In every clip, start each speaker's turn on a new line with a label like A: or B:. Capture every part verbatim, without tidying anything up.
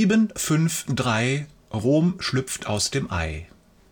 A: sieben fünf drei Rom schlüpft aus dem Ei.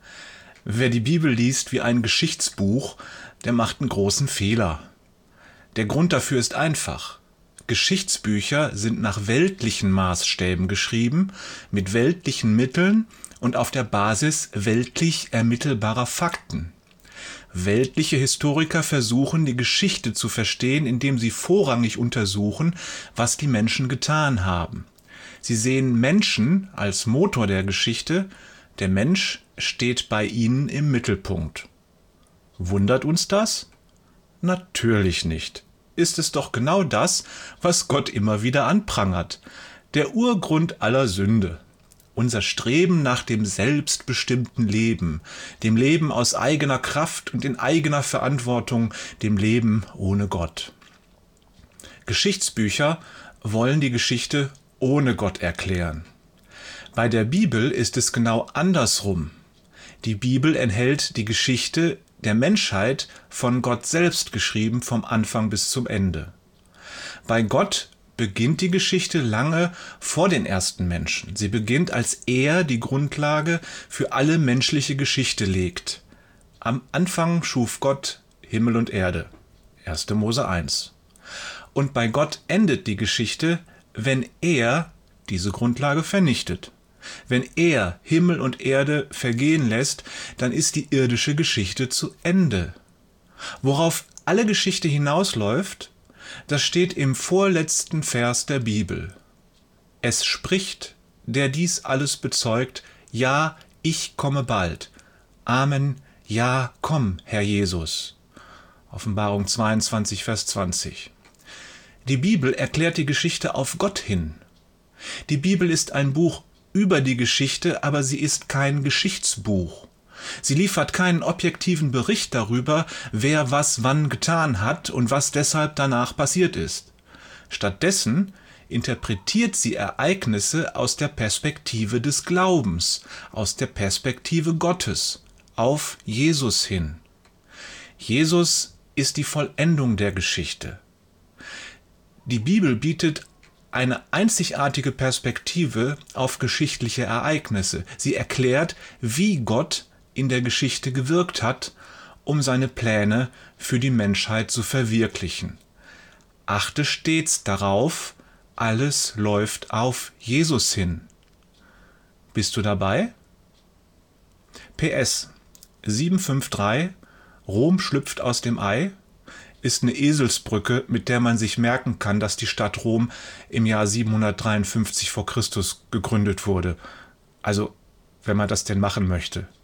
A: Wer die Bibel liest wie ein Geschichtsbuch, der macht einen großen Fehler. Der Grund dafür ist einfach. Geschichtsbücher sind nach weltlichen Maßstäben geschrieben, mit weltlichen Mitteln und auf der Basis weltlich ermittelbarer Fakten. Weltliche Historiker versuchen, die Geschichte zu verstehen, indem sie vorrangig untersuchen, was die Menschen getan haben. Sie sehen Menschen als Motor der Geschichte, der Mensch steht bei ihnen im Mittelpunkt. Wundert uns das? Natürlich nicht. Ist es doch genau das, was Gott immer wieder anprangert. Der Urgrund aller Sünde. Unser Streben nach dem selbstbestimmten Leben, dem Leben aus eigener Kraft und in eigener Verantwortung, dem Leben ohne Gott. Geschichtsbücher wollen die Geschichte ohne Gott erklären. Bei der Bibel ist es genau andersrum. Die Bibel enthält die Geschichte der Menschheit von Gott selbst geschrieben, vom Anfang bis zum Ende. Bei Gott beginnt die Geschichte lange vor den ersten Menschen. Sie beginnt, als er die Grundlage für alle menschliche Geschichte legt. Am Anfang schuf Gott Himmel und Erde. erster Mose eins. Und bei Gott endet die Geschichte, wenn er diese Grundlage vernichtet. Wenn er Himmel und Erde vergehen lässt, dann ist die irdische Geschichte zu Ende. Worauf alle Geschichte hinausläuft, das steht im vorletzten Vers der Bibel. Es spricht, der dies alles bezeugt, ja, ich komme bald. Amen, ja, komm, Herr Jesus. Offenbarung zweiundzwanzig, Vers zwanzig. Die Bibel erklärt die Geschichte auf Gott hin. Die Bibel ist ein Buch über die Geschichte, aber sie ist kein Geschichtsbuch. Sie liefert keinen objektiven Bericht darüber, wer was wann getan hat und was deshalb danach passiert ist. Stattdessen interpretiert sie Ereignisse aus der Perspektive des Glaubens, aus der Perspektive Gottes, auf Jesus hin. Jesus ist die Vollendung der Geschichte. Die Bibel bietet eine einzigartige Perspektive auf geschichtliche Ereignisse. Sie erklärt, wie Gott in der Geschichte gewirkt hat, um seine Pläne für die Menschheit zu verwirklichen. Achte stets darauf, alles läuft auf Jesus hin. Bist du dabei? P S sieben fünf drei Rom schlüpft aus dem Ei ist eine Eselsbrücke, mit der man sich merken kann, dass die Stadt Rom im Jahr siebenhundertdreiundfünfzig vor Christus gegründet wurde. Also, wenn man das denn machen möchte.